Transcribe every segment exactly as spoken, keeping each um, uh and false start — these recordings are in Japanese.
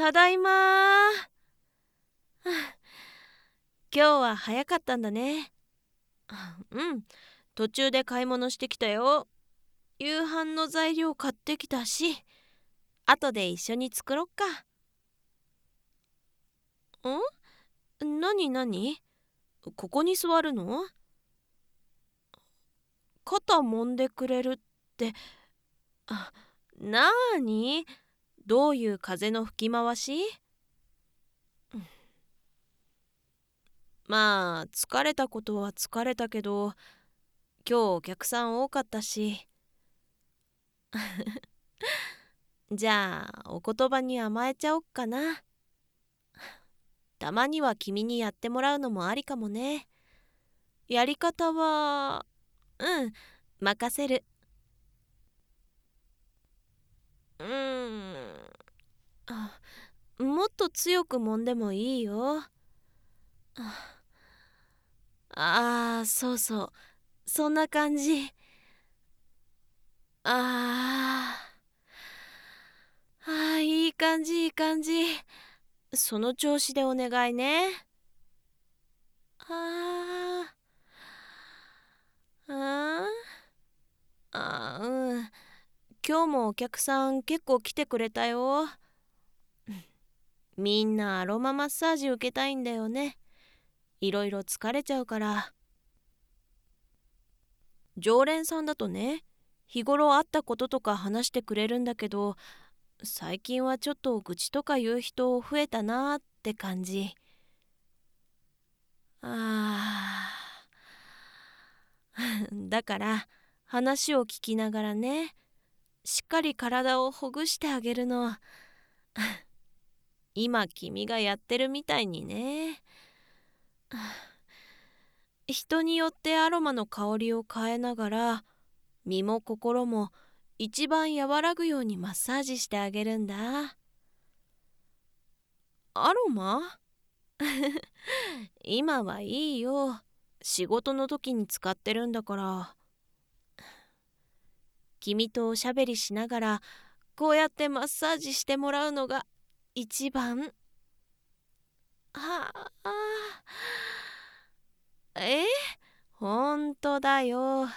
ただいま。今日は早かったんだね。うん、途中で買い物してきたよ。夕飯の材料買ってきたし、後で一緒に作ろっか。ん？なになに？ここに座るの？肩揉んでくれるって、あ、なーに？どういう風の吹き回し？まあ疲れたことは疲れたけど、今日お客さん多かったし。じゃあお言葉に甘えちゃおっかな。たまには君にやってもらうのもありかもね。やり方はうん任せる。うーんあもっと強く揉んでもいいよ。ああ、そうそう、そんな感じ。あーあー、いい感じいい感じ。その調子でお願いね。あーあーあーうん、今日もお客さん結構来てくれたよ。みんなアロママッサージ受けたいんだよね。いろいろ疲れちゃうから。常連さんだとね、日頃あったこととか話してくれるんだけど、最近はちょっと愚痴とか言う人増えたなーって感じ。あーだから話を聞きながらね、しっかり体をほぐしてあげるの。今君がやってるみたいにね。人によってアロマの香りを変えながら、身も心も一番和らぐようにマッサージしてあげるんだ。アロマ？今はいいよ。仕事の時に使ってるんだから。君とおしゃべりしながらこうやってマッサージしてもらうのが一番。はあ、えほんとだよ。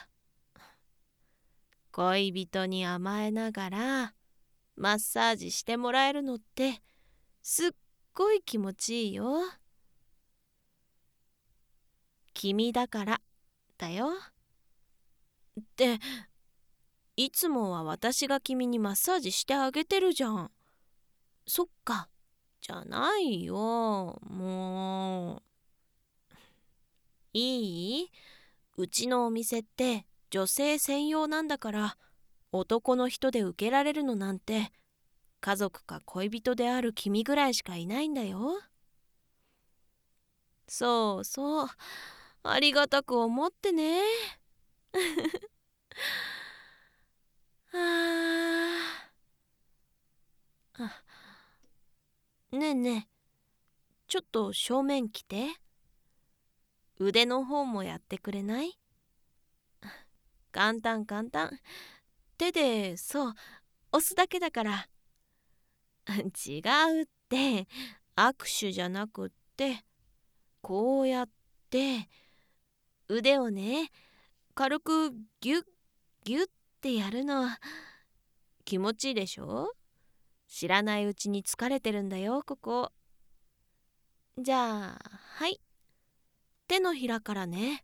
恋人に甘えながらマッサージしてもらえるのってすっごい気持ちいいよ。君だからだよ。っていつもは私が君にマッサージしてあげてるじゃん。そっか、じゃないよ。もういいうちのお店って女性専用なんだから、男の人で受けられるのなんて家族か恋人である君ぐらいしかいないんだよ。そうそう、ありがたく思ってね。あーあねえねえ、ちょっと正面来て。腕の方もやってくれない？簡単簡単。手でそう押すだけだから。違うって、握手じゃなくって、こうやって腕をね、軽くギュッギュッってやるの。気持ちいいでしょ？知らないうちに疲れてるんだよ、ここ。じゃあはい、手のひらからね。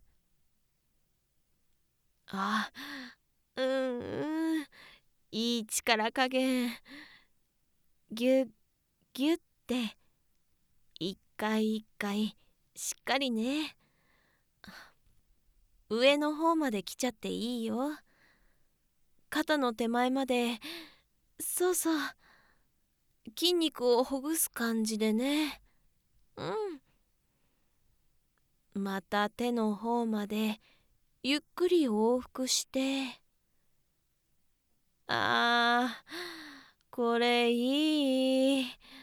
あ、うんうん、いい力加減。ギュッギュッて一回一回しっかりね。上の方まで来ちゃっていいよ。肩の手前まで。そうそう、筋肉をほぐす感じでね。うん、また手の方までゆっくり往復して。あーこれいい。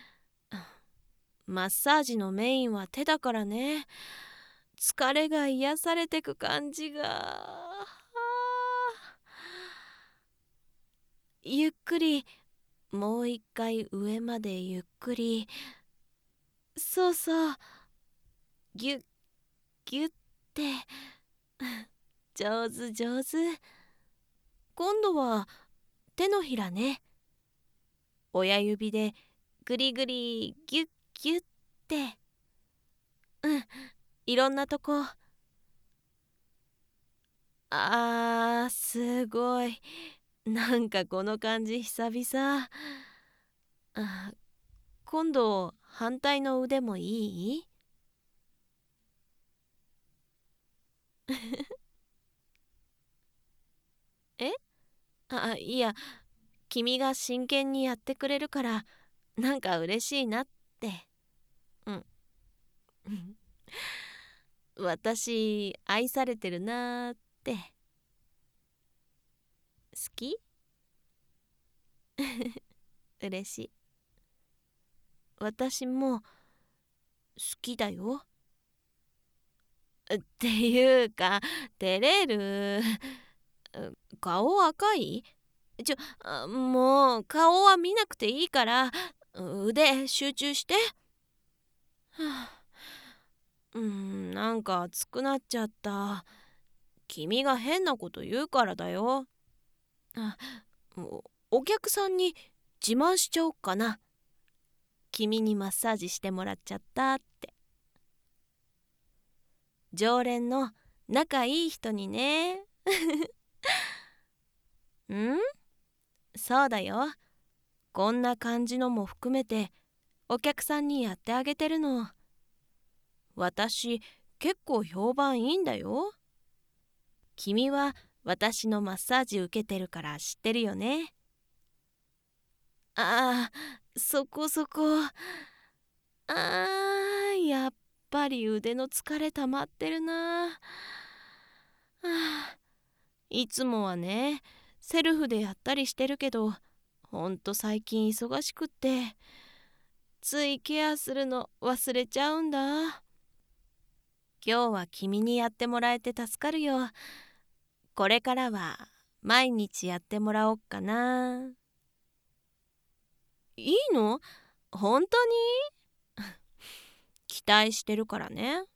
マッサージのメインは手だからね、疲れが癒されてく感じが。ゆっくりもう一回上までゆっくり。そうそう。ぎゅっぎゅって。上手上手。今度は手のひらね。親指でぐりぐりぎゅっぎゅって。うん、いろんなとこ。あー、すごい。なんかこの感じ久々。あ、今度反対の腕もいい？え？あ、いや、君が真剣にやってくれるからなんか嬉しいなって。うん。私愛されてるなーって。好き？嬉しい。私も好きだよ。っていうか照れる。顔赤い？ちょあもう顔は見なくていいから腕集中して。はあ、うんなんか熱くなっちゃった。君が変なこと言うからだよ。あおお客さんに自慢しちゃおっかな。君にマッサージしてもらっちゃったって。常連の仲いい人にね。ん？そうだよ。こんな感じのも含めてお客さんにやってあげてるの。私結構評判いいんだよ。君は私のマッサージ受けてるから知ってるよね。ああ、そこそこ。あー、やっぱり腕の疲れ溜まってるな。はあ、いつもはね、セルフでやったりしてるけど、ほんと最近忙しくって、ついケアするの忘れちゃうんだ。今日は君にやってもらえて助かるよ。これからは毎日やってもらおっかな。いいの？本当に？期待してるからね。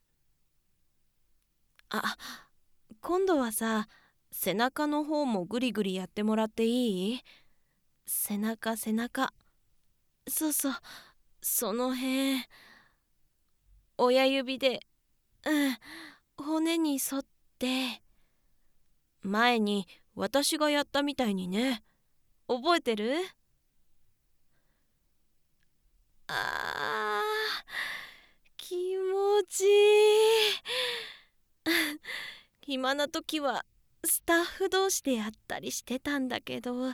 あ、今度はさ、背中の方もぐりぐりやってもらっていい？背中背中。そうそう、その辺。親指で、うん、骨に沿って。前に私がやったみたいにね。覚えてる？あー、気持ちいい。暇な時はスタッフ同士でやったりしてたんだけど、あ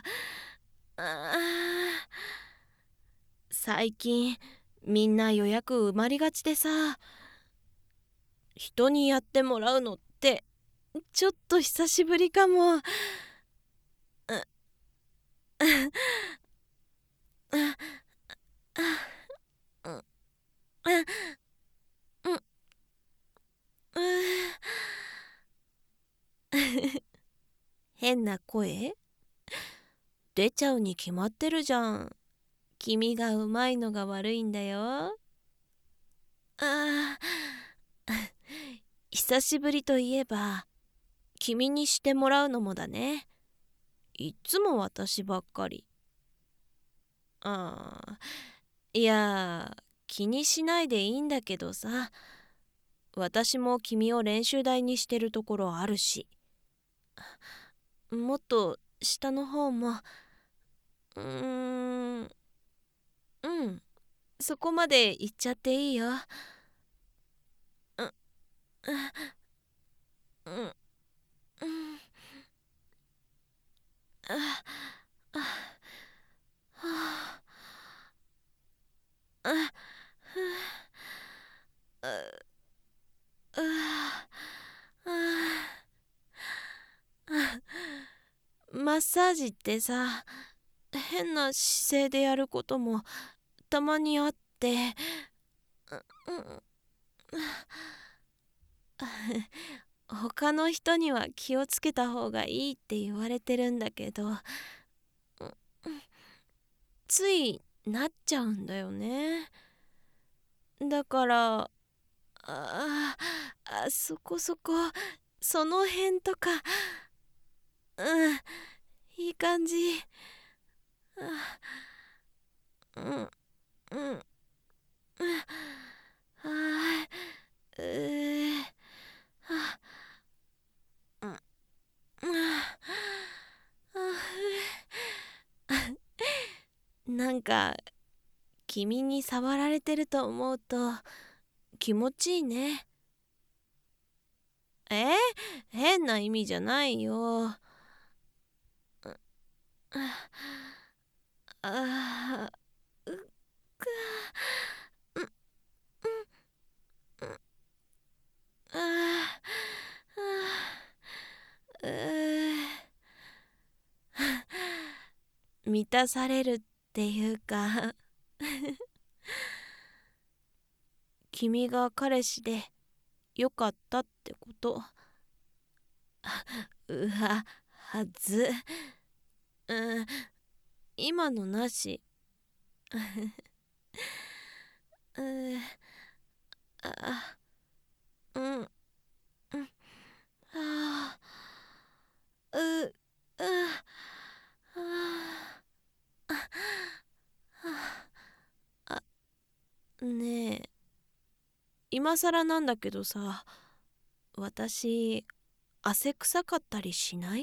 ー、最近みんな予約埋まりがちでさ、人にやってもらうのってちょっと久しぶりかも。変な声出ちゃうに決まってるじゃん。君がうまいのが悪いんだよ。あー久しぶりといえば君にしてもらうのもだね。いっつも私ばっかり。ああ、いや気にしないでいいんだけどさ、私も君を練習台にしてるところあるし、もっと下の方も。うーん、うん、そこまで行っちゃっていいよ。うん、うん、うん、あ、あ、はあ、あ、あ、あ、あ、マッサージってさ、変な姿勢でやることもたまにあって、うん、他の人には気をつけた方がいいって言われてるんだけど、 ついなっちゃうんだよね。だからあああそこそこ、その辺とか、うん、いい感じ。あうんうんうんあうーあうんうんあなんか君に触られてると思うと気持ちいいね。え変な意味じゃないよ。ああうっくうんうんうんああうー満たされるっていうか君が彼氏でよかったってこと。うわはず、うん、今のなし。うんあうんうんあううああねえ、今更なんだけどさ、私汗臭かったりしない？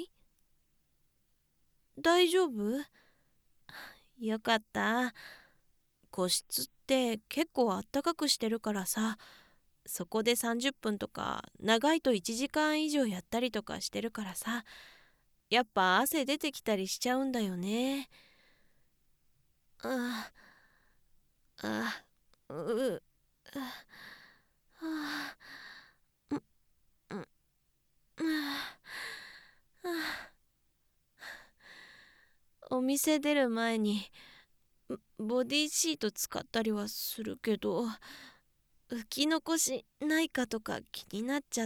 大丈夫？よかった。個室って結構あったかくしてるからさ、そこでさんじゅっぷんとか長いといちじかん以上やったりとかしてるからさ、やっぱ汗出てきたりしちゃうんだよね。ああううああうんうんああお店出る前にボディシート使ったりはするけど、拭き残しないかとか気になっちゃって。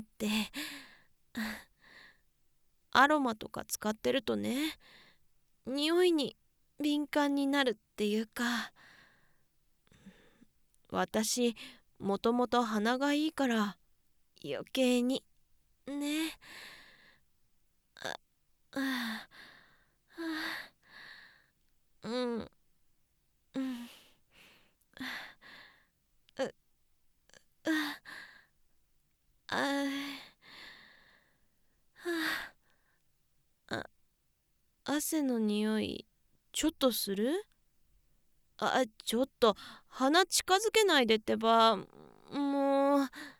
アロマとか使ってるとね、匂いに敏感になるっていうか、私もともと鼻がいいから余計にね。あああうんうんうあああ汗の匂いちょっとする？あちょっと鼻近づけないでってば。もう